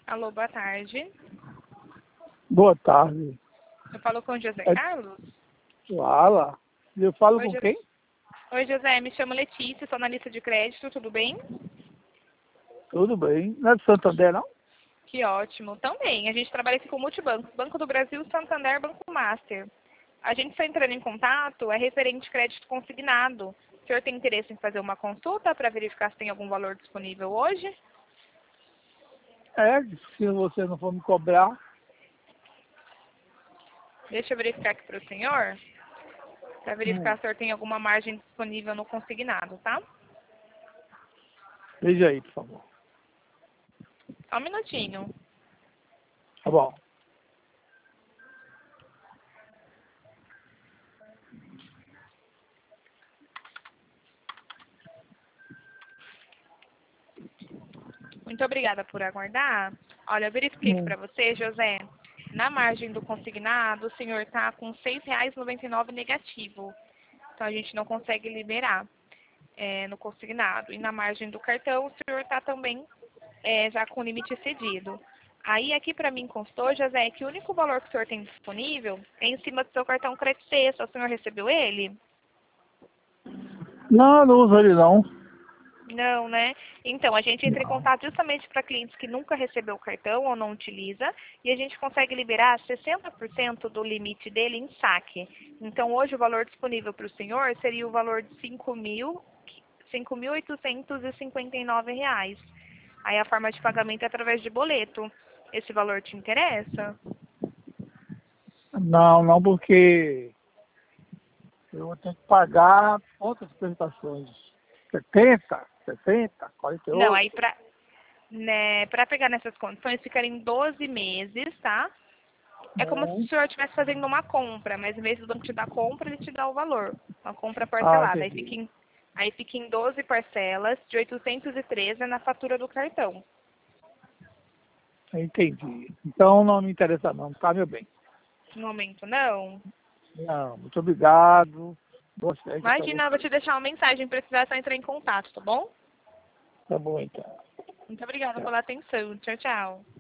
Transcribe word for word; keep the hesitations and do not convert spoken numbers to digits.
Alô, boa tarde. Boa tarde. Eu falo com o José É... Carlos? Fala. Eu falo Oi, com Jo- quem? Oi, José, me chamo Letícia, sou analista de crédito, tudo bem? Tudo bem. Não é de Santander, não? Que ótimo. Também, a gente trabalha aqui com o Multibanco, Banco do Brasil, Santander, Banco Master. A gente está entrando em contato, é referente crédito consignado. O senhor tem interesse em fazer uma consulta para verificar se tem algum valor disponível hoje? É, se você não for me cobrar. Deixa eu verificar aqui para o senhor, para verificar Hum. se o senhor tem alguma margem disponível no consignado, tá? Veja aí, por favor. Só um minutinho. Tá bom. Muito obrigada por aguardar. Olha, eu verifiquei aqui Hum. para você, José. Na margem do consignado, o senhor está com seis reais e noventa e nove negativo. Então, a gente não consegue liberar é, no consignado. E na margem do cartão, o senhor está também é, já com o limite excedido. Aí, aqui para mim constou, José, que o único valor que o senhor tem disponível é em cima do seu cartão Crédito Sexta. O senhor recebeu ele? Não, não uso ele não. Não, né? Então, a gente entra em Não. contato justamente para clientes que nunca recebeu o cartão ou não utiliza e a gente consegue liberar sessenta por cento do limite dele em saque. Então, hoje o valor disponível para o senhor seria o valor de cinco mil, cinco mil oitocentos e cinquenta e nove reais. Aí a forma de pagamento é através de boleto. Esse valor te interessa? Não, não, porque eu vou ter que pagar outras prestações. setenta, sessenta, Não, aí quarenta e oito. para né, para pegar nessas condições ficaria em doze meses, tá? É como se o Hum. senhor estivesse fazendo uma compra, mas em vez do banco te dar compra, ele te dá o valor. Uma compra Ah, parcelada. Aí fica entendi. em, aí fica em doze parcelas de oitocentos e treze na fatura do cartão. Entendi. Então não me interessa não, tá, meu bem? No momento, não. Não, muito obrigado. Gostei para Imagina, eu vou você. te deixar uma mensagem, precisar só entrar em contato, tá bom? Tá bom, então. Muito obrigada Tchau. pela atenção. Tchau, tchau.